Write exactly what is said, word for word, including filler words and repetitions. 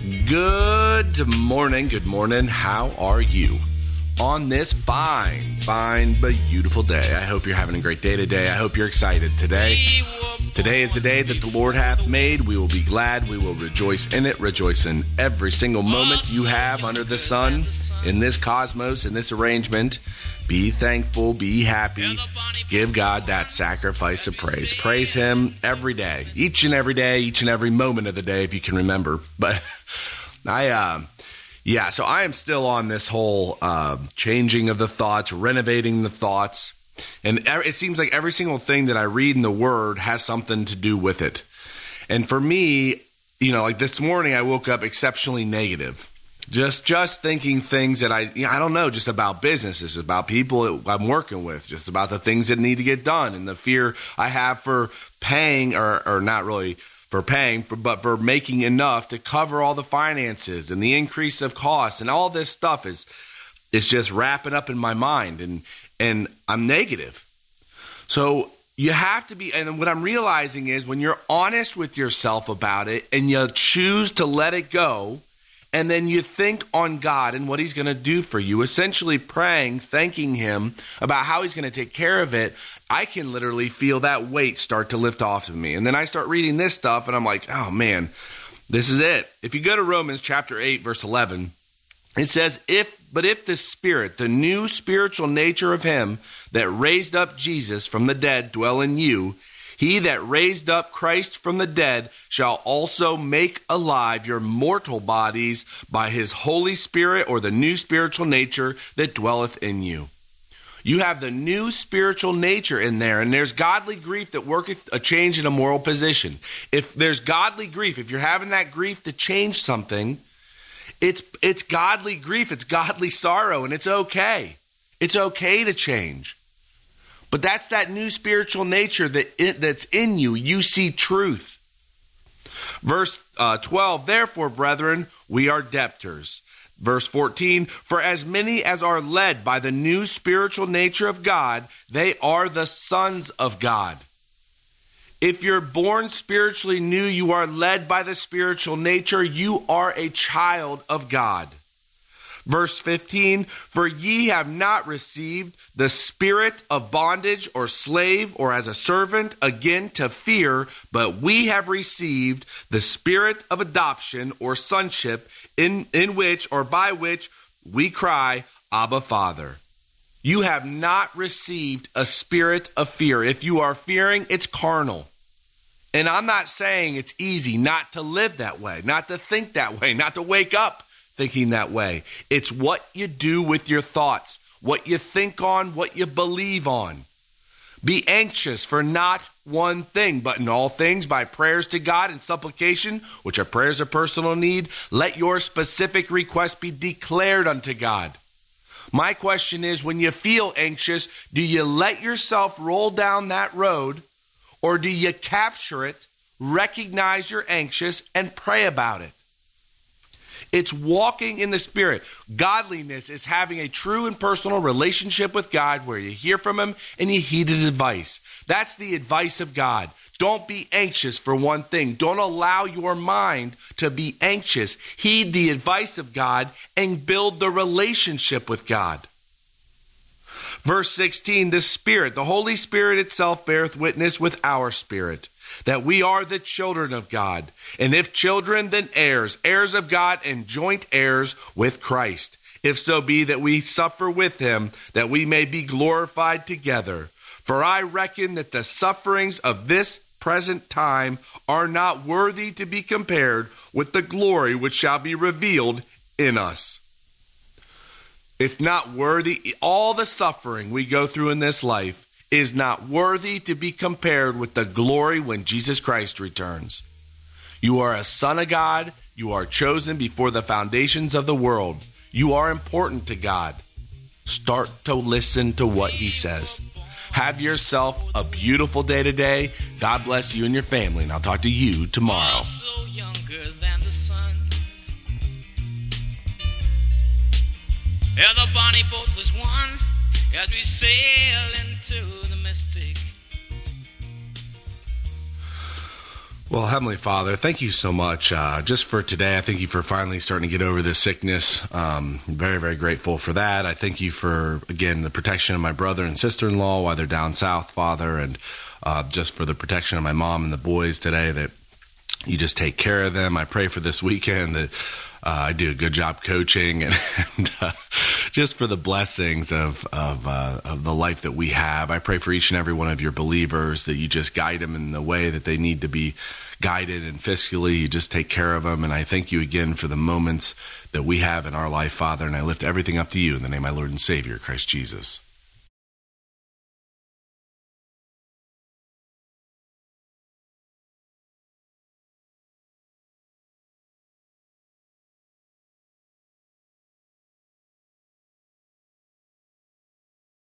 Good morning, good morning. How are you on this fine, fine, but beautiful day? I hope you're having a great day today. I hope you're excited today. Today is the day that the Lord hath made. We will be glad. We will rejoice in it. Rejoice in every single moment you have under the sun, in this cosmos, in this arrangement. Be thankful, be happy. Give God that sacrifice of praise. Praise Him every day, each and every day, each and every moment of the day, if you can remember. But I, uh, yeah, so I am still on this whole uh, changing of the thoughts, renovating the thoughts. And it seems like every single thing that I read in the Word has something to do with it. And for me, you know, like this morning, I woke up exceptionally negative. Just just thinking things that I, you know, I don't know, just about businesses, about people I'm working with, just about the things that need to get done and the fear I have for paying, or, or not really for paying, for, but for making enough to cover all the finances and the increase of costs, and all this stuff is is just wrapping up in my mind, and and I'm negative. So you have to be, and what I'm realizing is when you're honest with yourself about it and you choose to let it go, and then you think on God and what He's going to do for you, essentially praying, thanking Him about how He's going to take care of it, I can literally feel that weight start to lift off of me. And then I start reading this stuff, and I'm like, oh man, this is it. If you go to Romans chapter eight, verse eleven, it says, "If but if the Spirit, the new spiritual nature of Him that raised up Jesus from the dead dwell in you, He that raised up Christ from the dead shall also make alive your mortal bodies by His Holy Spirit," or the new spiritual nature that dwelleth in you. You have the new spiritual nature in there, and there's godly grief that worketh a change in a moral position. If there's godly grief, if you're having that grief to change something, it's it's godly grief, it's godly sorrow, and it's okay. It's okay to change. But that's that new spiritual nature that it, that's in you. You see truth. Verse uh, twelve, "Therefore, brethren, we are debtors." Verse fourteen, "For as many as are led by the new spiritual nature of God, they are the sons of God." If you're born spiritually new, you are led by the spiritual nature, you are a child of God. Verse fifteen, "For ye have not received the spirit of bondage or slave or as a servant again to fear, but we have received the spirit of adoption or sonship, in, in which or by which we cry, Abba, Father." You have not received a spirit of fear. If you are fearing, it's carnal. And I'm not saying it's easy not to live that way, not to think that way, not to wake up thinking that way. It's what you do with your thoughts, what you think on, what you believe on. "Be anxious for not one thing, but in all things by prayers to God and supplication," which are prayers of personal need, "let your specific requests be declared unto God." My question is, when you feel anxious, do you let yourself roll down that road, or do you capture it, recognize you're anxious, and pray about it? It's walking in the Spirit. Godliness is having a true and personal relationship with God where you hear from Him and you heed His advice. That's the advice of God. Don't be anxious for one thing. Don't allow your mind to be anxious. Heed the advice of God and build the relationship with God. Verse sixteen, "The Spirit, the Holy Spirit itself beareth witness with our spirit, that we are the children of God. And if children, then heirs, heirs of God and joint heirs with Christ. If so be that we suffer with Him, that we may be glorified together. For I reckon that the sufferings of this present time are not worthy to be compared with the glory which shall be revealed in us." It's not worthy. All the suffering we go through in this life is not worthy to be compared with the glory when Jesus Christ returns. You are a son of God. You are chosen before the foundations of the world. You are important to God. Start to listen to what He says. Have yourself a beautiful day today. God bless you and your family, and I'll talk to you tomorrow. Also younger than the sun. Yeah, the bonnie boat was one as we sail into the mystic. Well, Heavenly Father, thank you so much uh, just for today. I thank you for finally starting to get over this sickness. Um, very, very grateful for that. I thank you for, again, the protection of my brother and sister-in-law while they're down south, Father, and uh, just for the protection of my mom and the boys today, that you just take care of them. I pray for this weekend that uh, I do a good job coaching, and, and uh, just for the blessings of of, uh, of the life that we have. I pray for each and every one of your believers that you just guide them in the way that they need to be guided, and fiscally you just take care of them. And I thank you again for the moments that we have in our life, Father, and I lift everything up to you in the name of my Lord and Savior, Christ Jesus.